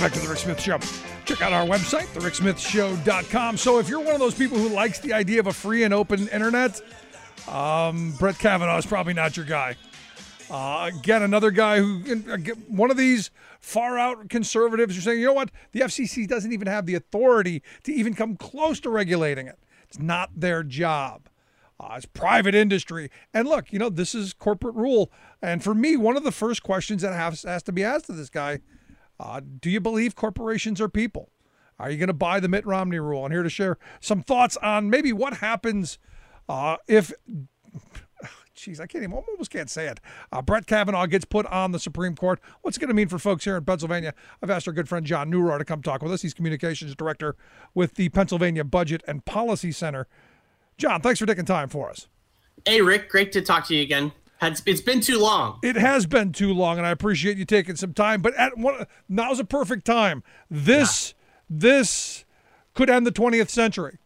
back to The Rick Smith Show. Check out our website, thericksmithshow.com. So if you're one of those people who likes the idea of a free and open internet, Brett Kavanaugh is probably not your guy. Again, another guy who, one of these far-out conservatives are saying, you know what, the FCC doesn't even have the authority to even come close to regulating it. It's not their job. It's private industry. And look, this is corporate rule. And for me, one of the first questions that has to be asked of this guy, do you believe corporations are people? Are you going to buy the Mitt Romney rule? I'm here to share some thoughts on maybe what happens if... Jeez, I almost can't say it. Brett Kavanaugh gets put on the Supreme Court. What's it going to mean for folks here in Pennsylvania? I've asked our good friend John Neurohr to come talk with us. He's communications director with the Pennsylvania Budget and Policy Center. John, thanks for taking time for us. Hey, Rick, great to talk to you again. It's been too long. It has been too long, and I appreciate you taking some time. But now's a perfect time. This could end the 20th century.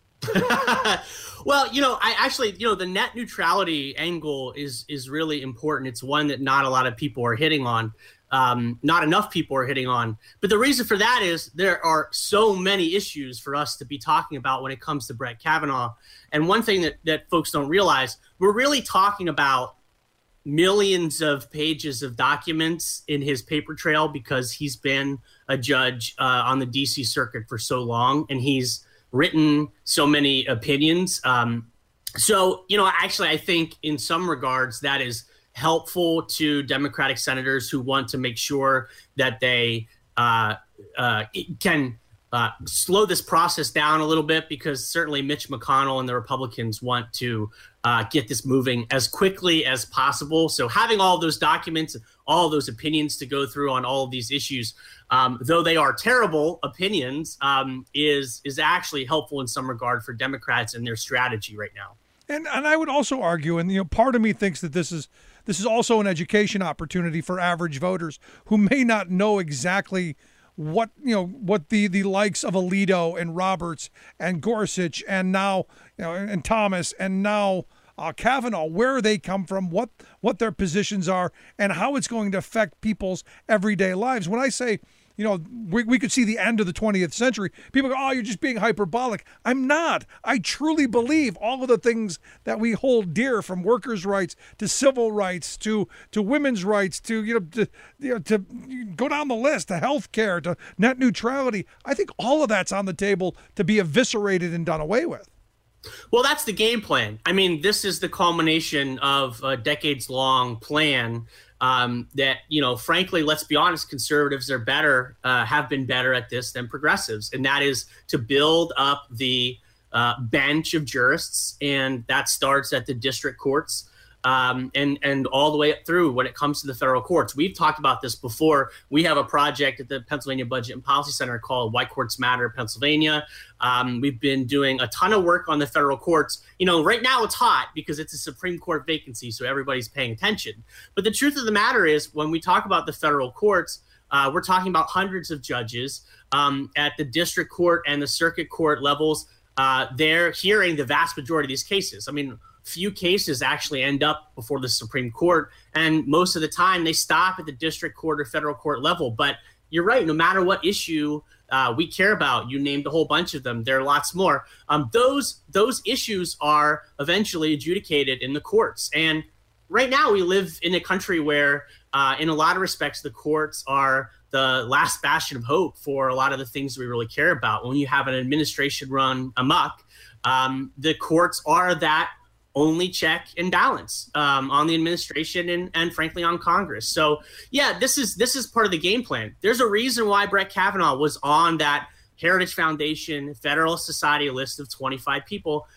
Well, the net neutrality angle is really important. It's one that not a lot of people are hitting on. Not enough people are hitting on. But the reason for that is there are so many issues for us to be talking about when it comes to Brett Kavanaugh. And one thing that folks don't realize, we're really talking about millions of pages of documents in his paper trail because he's been a judge on the D.C. Circuit for so long, and he's written so many opinions. Actually, I think in some regards that is helpful to Democratic senators who want to make sure that they can slow this process down a little bit, because certainly Mitch McConnell and the Republicans want to get this moving as quickly as possible. So having all those documents, all those opinions to go through on all of these issues, though they are terrible opinions, is actually helpful in some regard for Democrats and their strategy right now. And I would also argue, and part of me thinks that this is also an education opportunity for average voters who may not know exactly what the likes of Alito and Roberts and Gorsuch and now and Thomas and now Kavanaugh, where they come from, what their positions are, and how it's going to affect people's everyday lives. When I say, we could see the end of the 20th century, people go, oh, you're just being hyperbolic. I'm not. I truly believe all of the things that we hold dear, from workers' rights to civil rights to women's rights to go down the list, to health care, to net neutrality. I think all of that's on the table to be eviscerated and done away with. Well, that's the game plan. I mean, this is the culmination of a decades-long plan that, frankly, let's be honest, conservatives are have been better at this than progressives. And that is to build up the bench of jurists. And that starts at the district courts and all the way up through when it comes to the federal courts. We've talked about this before. We have a project at the Pennsylvania Budget and Policy Center called Why Courts Matter Pennsylvania. We've been doing a ton of work on the federal courts. Right now it's hot because it's a Supreme Court vacancy, so everybody's paying attention. But the truth of the matter is, when we talk about the federal courts, we're talking about hundreds of judges at the district court and the circuit court levels. They're hearing the vast majority of these cases. I mean, few cases actually end up before the Supreme Court, and most of the time they stop at the district court or federal court level. But you're right, no matter what issue we care about, you named a whole bunch of them, there are lots more. Those issues are eventually adjudicated in the courts. And right now we live in a country where in a lot of respects the courts are the last bastion of hope for a lot of the things we really care about. When you have an administration run amok, the courts are that only check and balance on the administration and frankly on Congress. So yeah, this is part of the game plan. There's a reason why Brett Kavanaugh was on that Heritage Foundation Federalist Society list of 25 people.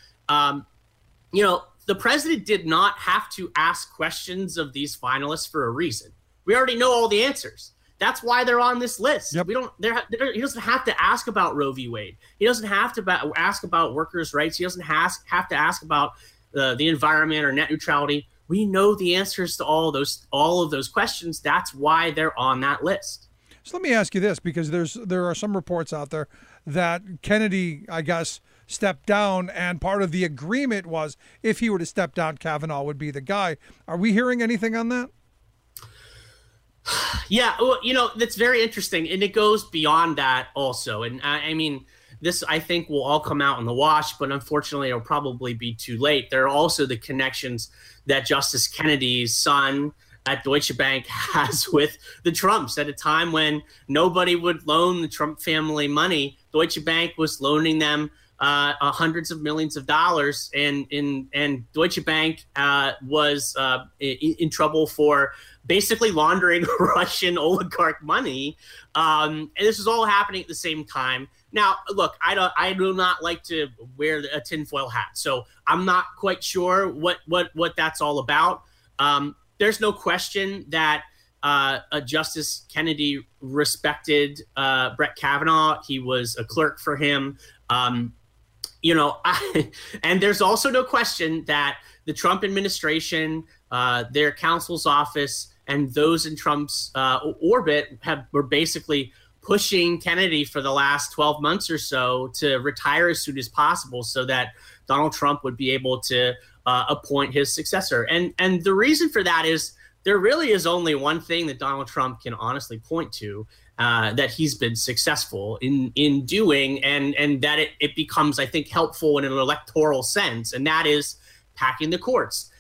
The president did not have to ask questions of these finalists for a reason. We already know all the answers. That's why they're on this list. Yep. He doesn't have to ask about Roe v. Wade. He doesn't have to ask about workers' rights. He doesn't have to ask about the environment or net neutrality. We know the answers to all of those questions. That's why they're on that list. So let me ask you this, because there are some reports out there that Kennedy, I guess, stepped down, and part of the agreement was if he were to step down, Kavanaugh would be the guy. Are we hearing anything on that? Yeah, well, that's very interesting, and it goes beyond that also. And I mean, this I think will all come out in the wash, but unfortunately, it'll probably be too late. There are also the connections that Justice Kennedy's son at Deutsche Bank has with the Trumps. At a time when nobody would loan the Trump family money, Deutsche Bank was loaning them hundreds of millions of dollars, and Deutsche Bank was in trouble for basically laundering Russian oligarch money. And this is all happening at the same time. Now, look, I do not like to wear a tinfoil hat, so I'm not quite sure what that's all about. There's no question that Justice Kennedy respected Brett Kavanaugh. He was a clerk for him. And there's also no question that the Trump administration, their counsel's office, and those in Trump's orbit were basically pushing Kennedy for the last 12 months or so to retire as soon as possible so that Donald Trump would be able to appoint his successor. And the reason for that is there really is only one thing that Donald Trump can honestly point to that he's been successful in doing, and that it becomes, I think, helpful in an electoral sense, and that is packing the courts.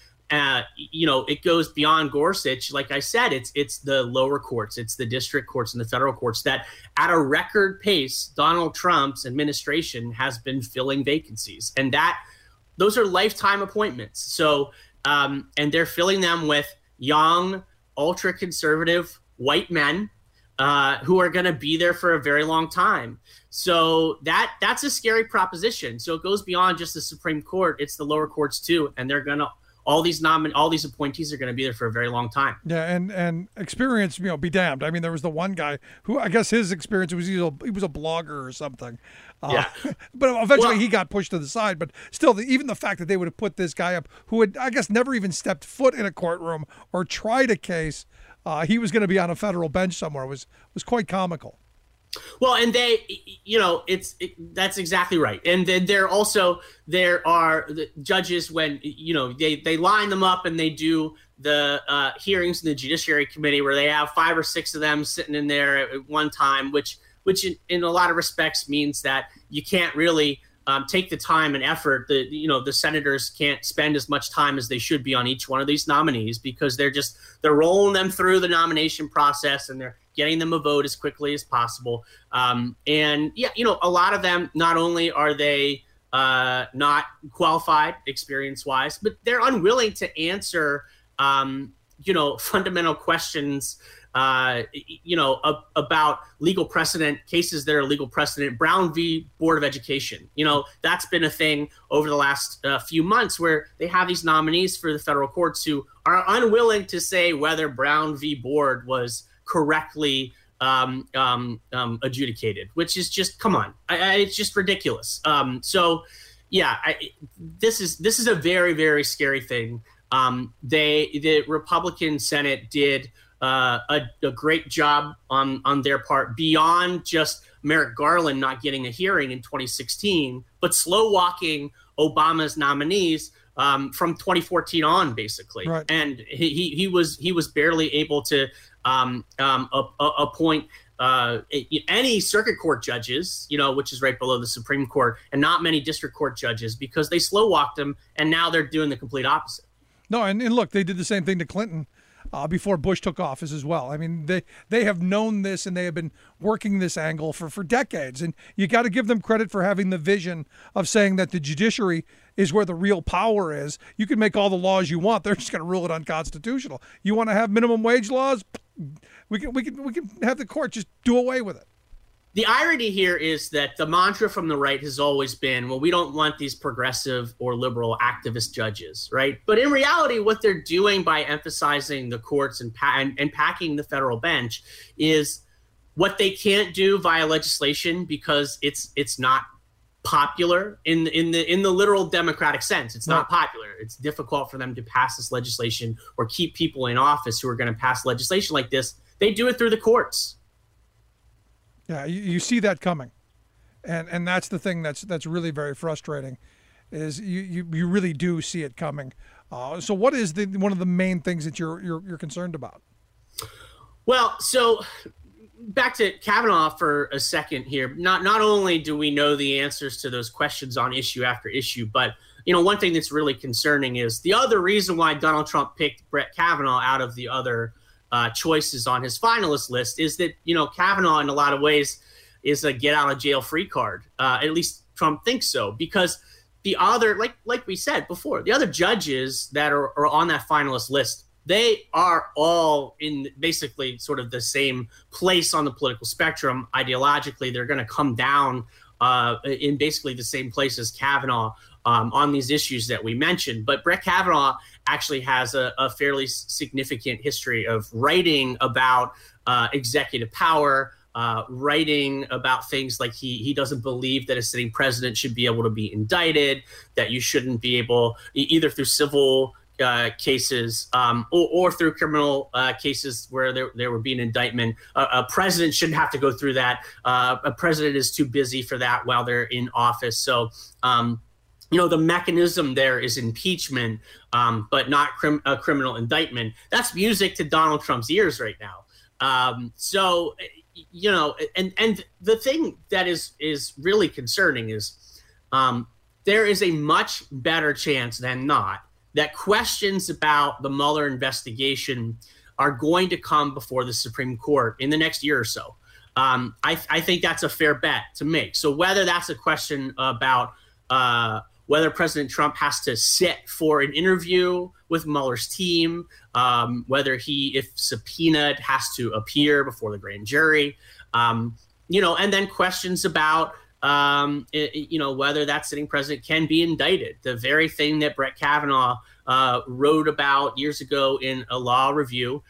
It goes beyond Gorsuch. Like I said, it's the lower courts, it's the district courts and the federal courts that at a record pace, Donald Trump's administration has been filling vacancies, and those are lifetime appointments. So, and they're filling them with young, ultra-conservative white men who are going to be there for a very long time. So that's a scary proposition. So it goes beyond just the Supreme Court. It's the lower courts too, and they're going to all these appointees are going to be there for a very long time. Yeah, and experience, be damned. I mean, there was the one guy who I guess his experience was he was a blogger or something. Yeah. But eventually he got pushed to the side. But still, even the fact that they would have put this guy up who had, I guess, never even stepped foot in a courtroom or tried a case, he was going to be on a federal bench somewhere was quite comical. Well, and that's exactly right. And then there are the judges when, they line them up and they do the hearings in the Judiciary Committee where they have 5 or 6 of them sitting in there at one time, which in a lot of respects means that you can't really take the time and effort. The senators can't spend as much time as they should be on each one of these nominees because they're rolling them through the nomination process and they're getting them a vote as quickly as possible. A lot of them, not only are they not qualified experience-wise, but they're unwilling to answer, fundamental questions, about legal precedent, cases that are legal precedent. Brown v. Board of Education. That's been a thing over the last few months where they have these nominees for the federal courts who are unwilling to say whether Brown v. Board was correctly adjudicated, which is just, come on, it's just ridiculous. This is a very, very scary thing. The Republican Senate did a great job on their part beyond just Merrick Garland not getting a hearing in 2016, but slow walking Obama's nominees from 2014 on, basically. Right. And he was barely able to appoint any circuit court judges, which is right below the Supreme Court, and not many district court judges because they slow walked them, and now they're doing the complete opposite. No, and look, they did the same thing to Clinton before Bush took office as well. I mean, they have known this and they have been working this angle for decades. And you got to give them credit for having the vision of saying that the judiciary is where the real power is. You can make all the laws you want; they're just going to rule it unconstitutional. You want to have minimum wage laws? We can have the court just do away with it. The irony here is that the mantra from the right has always been, well, we don't want these progressive or liberal activist judges, right? But in reality, what they're doing by emphasizing the courts and packing the federal bench is what they can't do via legislation because it's not popular in the literal democratic sense. It's not popular. It's difficult for them to pass this legislation or keep people in office who are going to pass legislation like this. They do it through the courts. Yeah, you see that coming, and that's the thing that's really very frustrating, is you really do see it coming. So what is one of the main things that you're concerned about? Well, so back to Kavanaugh for a second here. Not only do we know the answers to those questions on issue after issue, but one thing that's really concerning is the other reason why Donald Trump picked Brett Kavanaugh out of the other choices on his finalist list is that Kavanaugh in a lot of ways is a get out of jail free card. At least Trump thinks so, because the other, like we said before, the other judges that are on that finalist list, they are all in basically sort of the same place on the political spectrum. Ideologically, they're going to come down in basically the same place as Kavanaugh on these issues that we mentioned. But Brett Kavanaugh actually has a fairly significant history of writing about executive power, writing about things like he doesn't believe that a sitting president should be able to be indicted, that you shouldn't be able, either through civil cases or through criminal cases where there would be an indictment. A president shouldn't have to go through that. A president is too busy for that while they're in office. So, the mechanism there is impeachment, but not a criminal indictment. That's music to Donald Trump's ears right now. And the thing that is really concerning is there is a much better chance than not that questions about the Mueller investigation are going to come before the Supreme Court in the next year or so. I think that's a fair bet to make. So whether that's a question about whether President Trump has to sit for an interview with Mueller's team, whether he, if subpoenaed, has to appear before the grand jury, and then questions about whether that sitting president can be indicted. The very thing that Brett Kavanaugh wrote about years ago in a law review,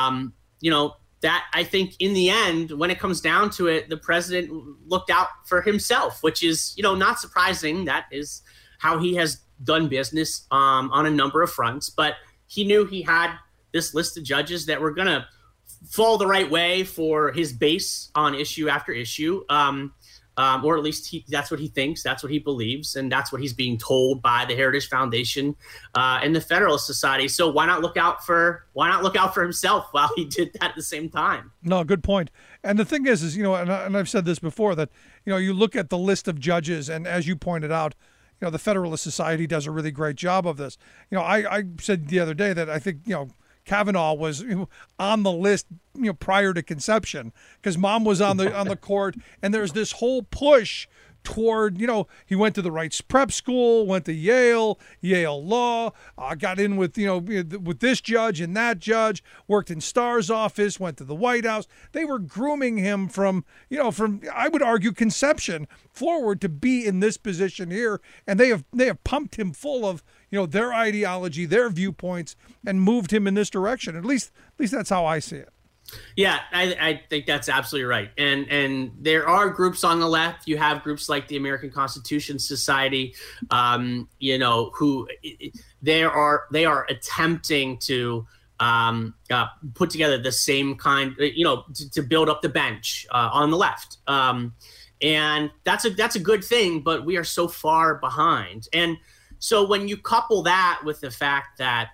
that I think in the end, when it comes down to it, the president looked out for himself, which is, not surprising. That is how he has done business on a number of fronts. But he knew he had this list of judges that were going to fall the right way for his base on issue after issue. Or at least that's what he thinks, that's what he believes, and that's what he's being told by the Heritage Foundation and the Federalist Society. So why not look out for himself while he did that at the same time? No, good point. And the thing is and I've said this before, that you look at the list of judges, and as you pointed out, the Federalist Society does a really great job of this. I said the other day that I think Kavanaugh was on the list, prior to conception, because mom was on the court, and there's this whole push toward, he went to the Rights Prep School, went to Yale Law, got in with, with this judge and that judge, worked in Starr's office, went to the White House. They were grooming him from I would argue conception forward to be in this position here, and they have pumped him full of their ideology, their viewpoints, and moved him in this direction. At least that's how I see it. Yeah, I think that's absolutely right. And there are groups on the left. You have groups like the American Constitution Society, who they are attempting to put together the same kind, to build up the bench on the left. And that's a good thing, but we are so far behind. And so when you couple that with the fact that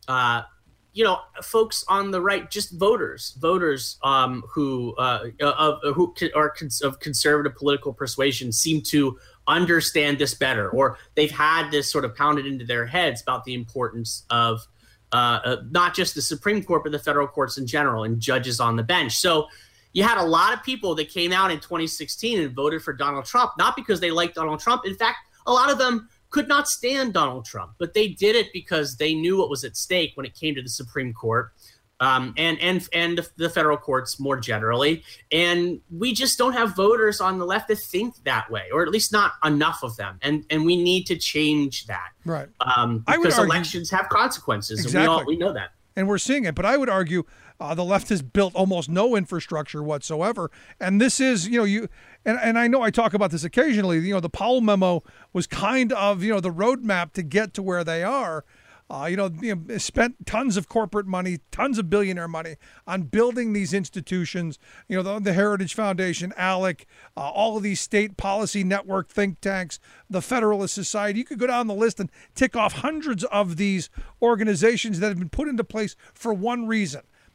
folks on the right, just voters who are of conservative political persuasion, seem to understand this better, or they've had this sort of pounded into their heads about the importance of not just the Supreme Court, but the federal courts in general, and judges on the bench. So you had a lot of people that came out in 2016 and voted for Donald Trump, not because they liked Donald Trump. In fact, a lot of them could not stand Donald Trump, but they did it because they knew what was at stake when it came to the Supreme Court and the federal courts more generally. And we just don't have voters on the left that think that way, or at least not enough of them. And we need to change that. Right. Because elections have consequences. Exactly. And we know that. And we're seeing it. But I would argue the left has built almost no infrastructure whatsoever. And this is, and I know I talk about this occasionally, the Powell memo was kind of, the roadmap to get to where they are. Spent tons of corporate money, tons of billionaire money on building these institutions, the Heritage Foundation, ALEC, all of these state policy network think tanks, the Federalist Society. You could go down the list and tick off hundreds of these organizations that have been put into place for one reason: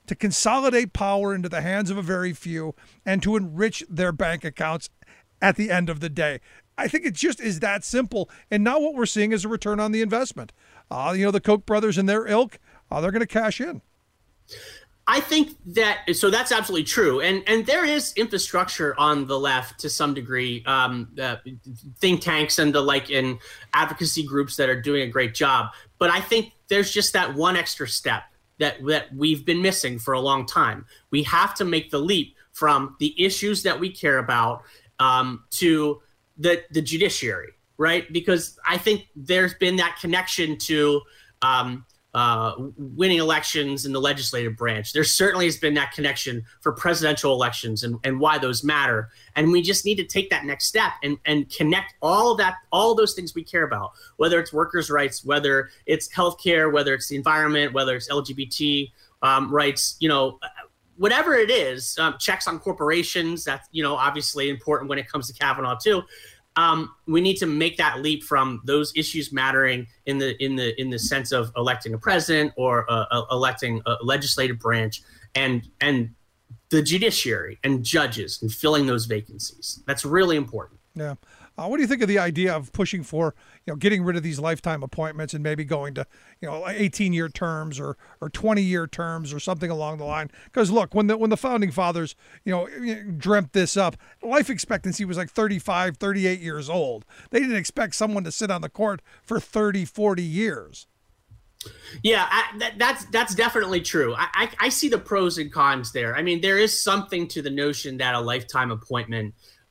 to consolidate power into the hands of a very few and to enrich their bank accounts at the end of the day. I think it just is that simple. And now what we're seeing is a return on the investment. The Koch brothers and their ilk, they're going to cash in. I think so that's absolutely true. And there is infrastructure on the left to some degree, think tanks and the like, and advocacy groups that are doing a great job. But I think there's just that one extra step that we've been missing for a long time. We have to make the leap from the issues that we care about to the judiciary, right? Because I think there's been that connection to winning elections in the legislative branch. There certainly has been that connection for presidential elections and why those matter. And we just need to take that next step and connect all of those things we care about, whether it's workers' rights, whether it's healthcare, whether it's the environment, whether it's LGBT rights, whatever it is, checks on corporations. That's, obviously important when it comes to Kavanaugh too. We need to make that leap from those issues mattering in the sense of electing a president or electing a legislative branch and the judiciary and judges and filling those vacancies. That's really important. Yeah. What do you think of the idea of pushing for, getting rid of these lifetime appointments and maybe going to, 18-year terms or 20-year terms or something along the line? Because look, when the founding fathers, dreamt this up, life expectancy was like 35, 38 years old. They didn't expect someone to sit on the court for 30, 40 years. Yeah, that's definitely true. I see the pros and cons there. I mean, there is something to the notion that a lifetime appointment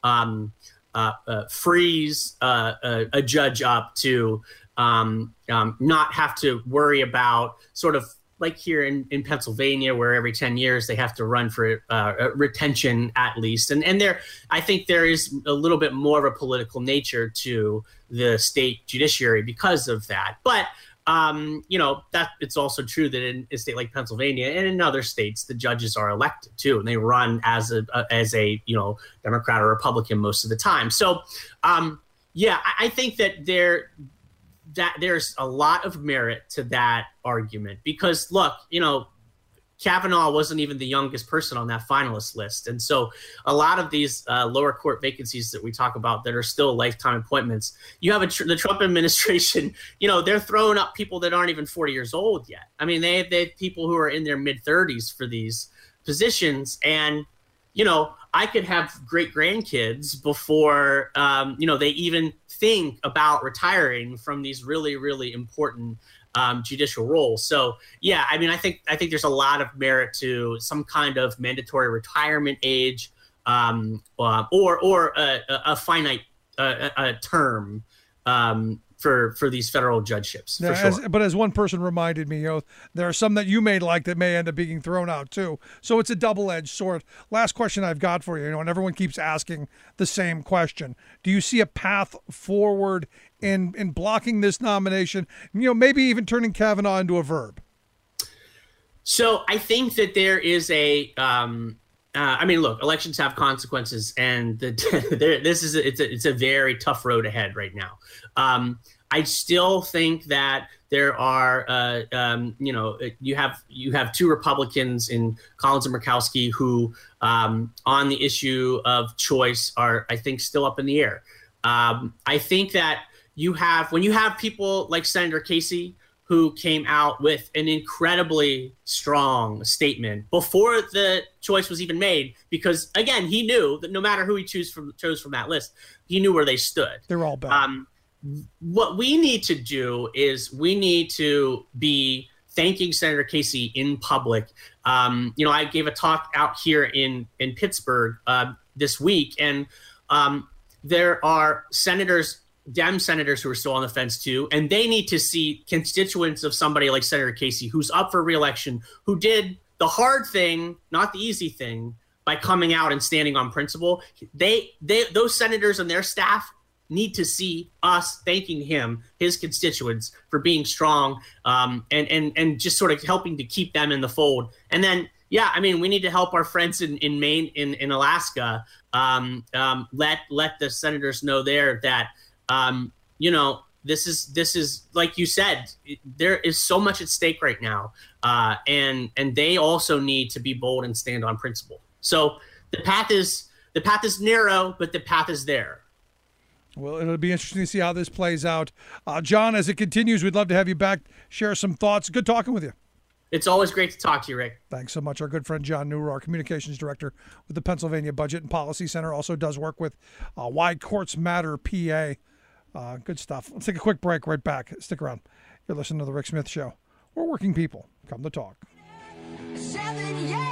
frees a judge up to not have to worry about sort of like here in Pennsylvania, where every 10 years they have to run for retention at least. And there, I think there is a little bit more of a political nature to the state judiciary because of that. But that it's also true that in a state like Pennsylvania and in other states, the judges are elected too, and they run as a Democrat or Republican most of the time. So, I think that there's a lot of merit to that argument because look, Kavanaugh wasn't even the youngest person on that finalist list. And so a lot of these lower court vacancies that we talk about that are still lifetime appointments, you have the Trump administration, they're throwing up people that aren't even 40 years old yet. I mean, they have people who are in their mid 30s for these positions. And, I could have great grandkids before, they even think about retiring from these really, really important judicial roles. So, yeah, I mean, I think there's a lot of merit to some kind of mandatory retirement age or a finite term for these federal judgeships. For sure. But as one person reminded me, there are some that you may like that may end up being thrown out too. So it's a double-edged sword. Last question I've got for you, and everyone keeps asking the same question. Do you see a path forward in blocking this nomination, maybe even turning Kavanaugh into a verb? So I think that there is look, elections have consequences, and it's a very tough road ahead right now. I still think that there are, you have two Republicans in Collins and Murkowski who, on the issue of choice, are I think still up in the air. I think that when you have people like Senator Casey, who came out with an incredibly strong statement before the choice was even made, because again, he knew that no matter who he chose from that list, he knew where they stood. They're all bad. What we need to do is we need to be thanking Senator Casey in public. I gave a talk out here in Pittsburgh this week, and there are Dem senators who are still on the fence too, and they need to see constituents of somebody like Senator Casey, who's up for re-election, who did the hard thing, not the easy thing, by coming out and standing on principle. Those senators and their staff need to see us thanking him, his constituents, for being strong and just sort of helping to keep them in the fold. And then, we need to help our friends in Maine, in Alaska, let the senators know there that, This is like you said, there is so much at stake right now, and they also need to be bold and stand on principle. So the path is narrow, but the path is there. Well, it'll be interesting to see how this plays out. John, as it continues, we'd love to have you back, share some thoughts. Good talking with you. It's always great to talk to you, Rick. Thanks so much. Our good friend John Neurer, our communications director with the Pennsylvania Budget and Policy Center, also does work with Why Courts Matter PA. Good stuff. Let's take a quick break. Right back. Stick around. You're listening to The Rick Smith Show. We're working people. Come to talk. 7 years.